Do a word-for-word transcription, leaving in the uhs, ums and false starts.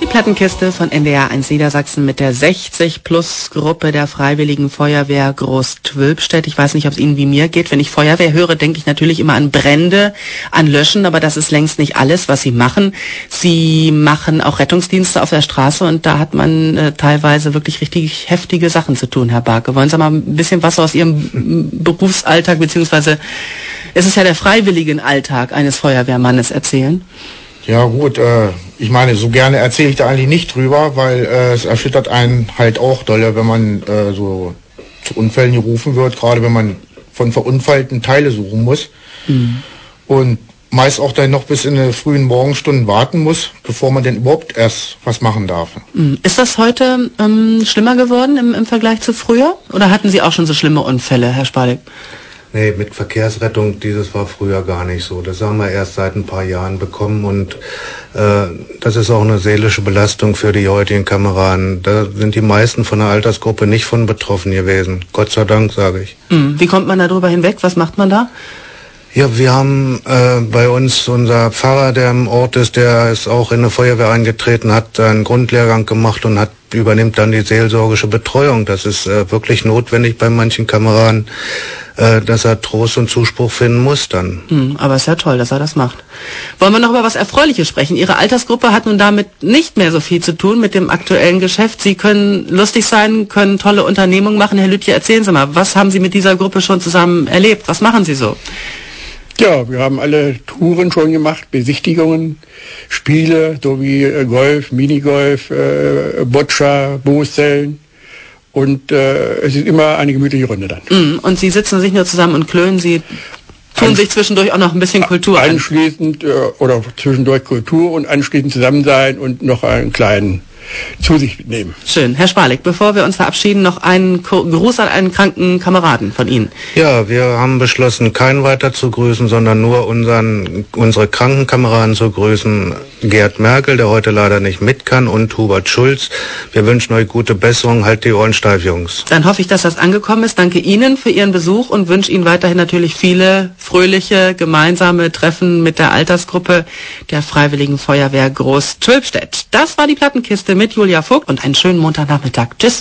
Plattenkiste von N D R eins Niedersachsen mit der sechzig-Plus-Gruppe der Freiwilligen Feuerwehr Groß-Twülpstedt. Ich weiß nicht, ob es Ihnen wie mir geht. Wenn ich Feuerwehr höre, denke ich natürlich immer an Brände, an Löschen, aber das ist längst nicht alles, was Sie machen. Sie machen auch Rettungsdienste auf der Straße und da hat man äh, teilweise wirklich richtig heftige Sachen zu tun, Herr Barke. Wollen Sie mal ein bisschen was aus Ihrem Berufsalltag, beziehungsweise es ist ja der freiwilligen Alltag eines Feuerwehrmannes erzählen? Ja gut, äh, ich meine, so gerne erzähle ich da eigentlich nicht drüber, weil äh, es erschüttert einen halt auch dolle, wenn man äh, so zu Unfällen gerufen wird, gerade wenn man von verunfallten Teile suchen muss. Mhm. Und meist auch dann noch bis in die frühen Morgenstunden warten muss, bevor man denn überhaupt erst was machen darf. Mhm. Ist das heute ähm, schlimmer geworden im, im Vergleich zu früher? Oder hatten Sie auch schon so schlimme Unfälle, Herr Spalik? Nee, mit Verkehrsrettung, dieses war früher gar nicht so. Das haben wir erst seit ein paar Jahren bekommen und äh, das ist auch eine seelische Belastung für die heutigen Kameraden. Da sind die meisten von der Altersgruppe nicht von betroffen gewesen. Gott sei Dank, sage ich. Mhm. Wie kommt man da drüber hinweg? Was macht man da? Ja, wir haben äh, bei uns unser Pfarrer, der im Ort ist, der ist auch in eine Feuerwehr eingetreten, hat einen Grundlehrgang gemacht und hat übernimmt dann die seelsorgische Betreuung. Das ist äh, wirklich notwendig bei manchen Kameraden, äh, dass er Trost und Zuspruch finden muss dann. Hm, aber ist ja toll, dass er das macht. Wollen wir noch über was Erfreuliches sprechen? Ihre Altersgruppe hat nun damit nicht mehr so viel zu tun mit dem aktuellen Geschäft. Sie können lustig sein, können tolle Unternehmungen machen. Herr Lütje, erzählen Sie mal, was haben Sie mit dieser Gruppe schon zusammen erlebt? Was machen Sie so? Ja, wir haben alle Touren schon gemacht, Besichtigungen, Spiele, so wie äh, Golf, Minigolf, äh, Boccia, Boßzellen. Und äh, es ist immer eine gemütliche Runde dann. Mm, und Sie sitzen sich nur zusammen und klönen, Sie tun An sich zwischendurch auch noch ein bisschen Kultur an. Anschließend, äh, oder zwischendurch Kultur und anschließend zusammen sein und noch einen kleinen zu sich nehmen. Schön. Herr Spalik, bevor wir uns verabschieden, noch einen Gruß an einen kranken Kameraden von Ihnen. Ja, wir haben beschlossen, keinen weiter zu grüßen, sondern nur unseren, unsere kranken Kameraden zu grüßen. Gerd Merkel, der heute leider nicht mit kann, und Hubert Schulz. Wir wünschen euch gute Besserung. Halt die Ohren steif, Jungs. Dann hoffe ich, dass das angekommen ist. Danke Ihnen für Ihren Besuch und wünsche Ihnen weiterhin natürlich viele fröhliche, gemeinsame Treffen mit der Altersgruppe der Freiwilligen Feuerwehr Groß-Twülpstedt. Das war die Plattenkiste mit Julia Vogt und einen schönen Montagnachmittag. Tschüss.